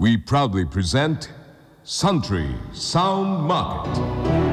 We proudly present Suntree Sound Market.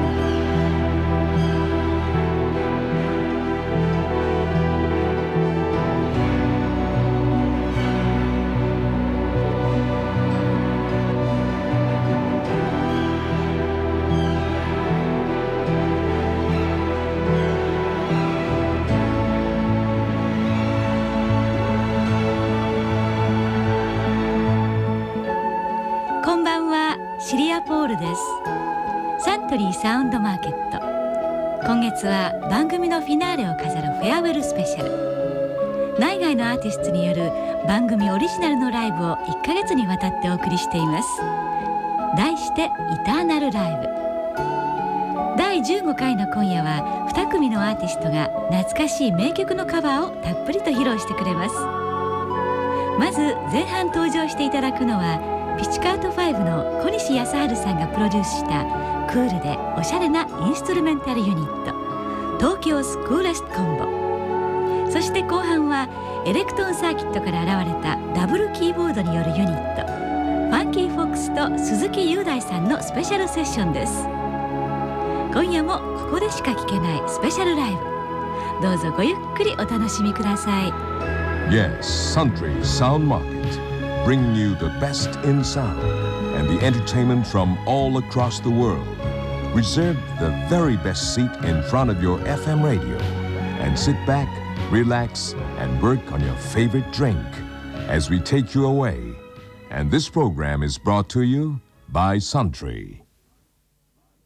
シリア・ポールです。サントリーサウンドマーケット、今月は番組のフィナーレを飾るフェアウェルスペシャル。内外のアーティストによる番組オリジナルのライブを1ヶ月にわたってお送りしています。題してイターナルライブ。第15回の今夜は2組のアーティストが懐かしい名曲のカバーをたっぷりと披露してくれます。まず前半登場していただくのはピチカート5の小西康晴さんがプロデュースしたクールでおしゃれなインストゥルメンタルユニット、東京スクーレストコンボ。そして後半はエレクトーンサーキットから現れたダブルキーボードによるユニット、ファンキーフォックスと鈴木雄大さんのスペシャルセッションです。今夜もここでしか聴けないスペシャルライブ、どうぞごゆっくりお楽しみください。 Yes, Suntree Sound Market.Bringing you the best in sound and the entertainment from all across the world. Reserve the very best seat in front of your FM radio and sit back, relax, and work on your favorite drink as we take you away. And this program is brought to you by Suntree.